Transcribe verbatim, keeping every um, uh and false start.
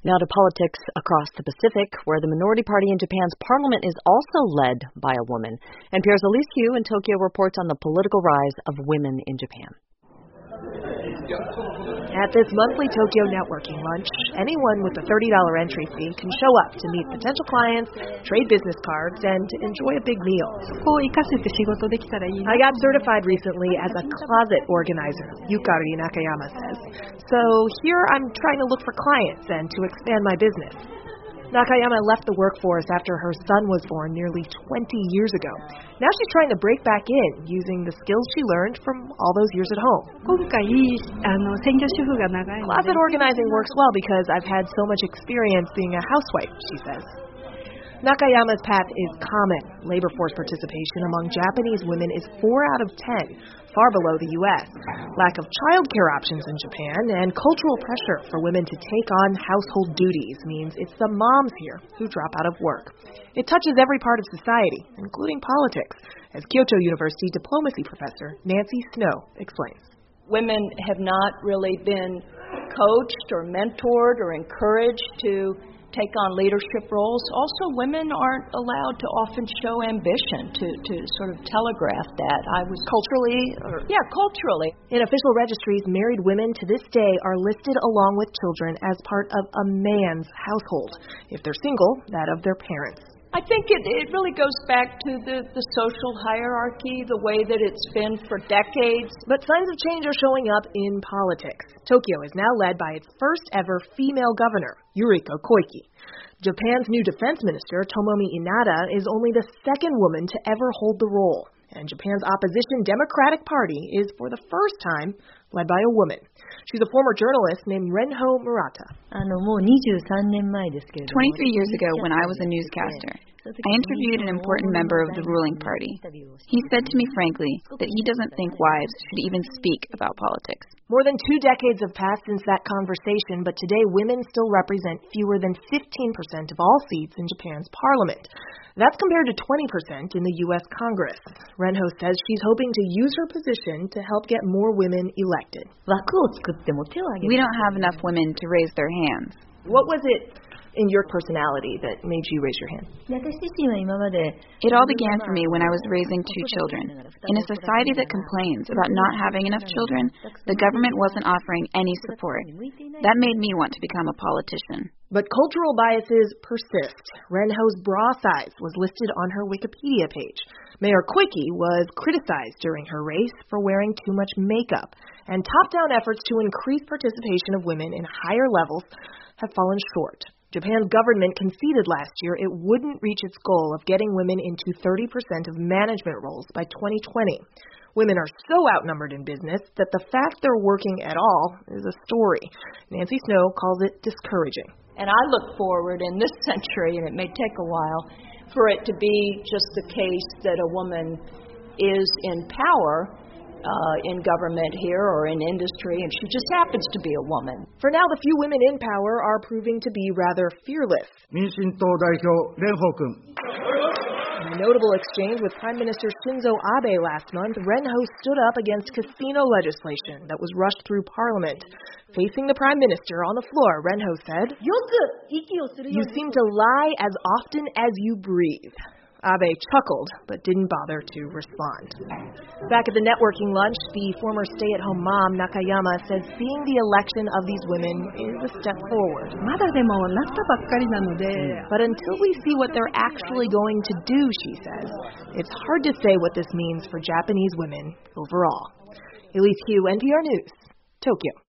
Now to politics across the Pacific, where the minority party in Japan's parliament is also led by a woman. N P R's Elise Hu in Tokyo reports on the political rise of women in Japan. At this monthly Tokyo networking lunch, anyone with a thirty dollars entry fee can show up to meet potential clients, trade business cards, and enjoy a big meal. I got certified recently as a closet organizer, Yukari Nakayama says. So here I'm trying to look for clients and to expand my business. Nakayama left the workforce after her son was born nearly twenty years ago. Now she's trying to break back in using the skills she learned from all those years at home. Closet organizing works well because I've had so much experience being a housewife, she says. Nakayama's path is common. Labor force participation among Japanese women is four out of ten, far below the U S. Lack of childcare options in Japan and cultural pressure for women to take on household duties means it's the moms here who drop out of work. It touches every part of society, including politics, as Kyoto University diplomacy professor Nancy Snow explains. Women have not really been coached or mentored or encouraged to take on leadership roles. Also, women aren't allowed to often show ambition to, to sort of telegraph that. I was culturally, or yeah, culturally. In official registries, married women to this day are listed along with children as part of a man's household. If they're single, that of their parents. I think it, it really goes back to the, the social hierarchy, the way that it's been for decades. But signs of change are showing up in politics. Tokyo is now led by its first ever female governor, Yuriko Koike. Japan's new defense minister, Tomomi Inada, is only the second woman to ever hold the role. And Japan's opposition Democratic Party is, for the first time, led by a woman. She's a former journalist named Renho Murata. twenty-three years ago, when I was a newscaster, I interviewed an important member of the ruling party. He said to me frankly that he doesn't think wives should even speak about politics. More than two decades have passed since that conversation, but today women still represent fewer than fifteen percent of all seats in Japan's parliament. That's compared to twenty percent in the U S Congress. Renho says she's hoping to use her position to help get more women elected. We don't have enough women to raise their hands. What was it in your personality that made you raise your hand? It all began for me when I was raising two children. In a society that complains about not having enough children, the government wasn't offering any support. That made me want to become a politician. But cultural biases persist. Renho's bra size was listed on her Wikipedia page. Mayor Koike was criticized during her race for wearing too much makeup. And top-down efforts to increase participation of women in higher levels have fallen short. Japan's government conceded last year it wouldn't reach its goal of getting women into thirty percent of management roles by twenty twenty. Women are so outnumbered in business that the fact they're working at all is a story. Nancy Snow calls it discouraging. And I look forward in this century, and it may take a while, for it to be just the case that a woman is in power Uh, in government here or in industry, and she just happens to be a woman. For now, the few women in power are proving to be rather fearless. In a notable exchange with Prime Minister Shinzo Abe last month, Renho stood up against casino legislation that was rushed through Parliament. Facing the Prime Minister on the floor, Renho said, "You seem to lie as often as you breathe." Abe chuckled, but didn't bother to respond. Back at the networking lunch, the former stay-at-home mom, Nakayama, says seeing the election of these women is a step forward. But until we see what they're actually going to do, she says, it's hard to say what this means for Japanese women overall. Elise Hu, N P R News, Tokyo.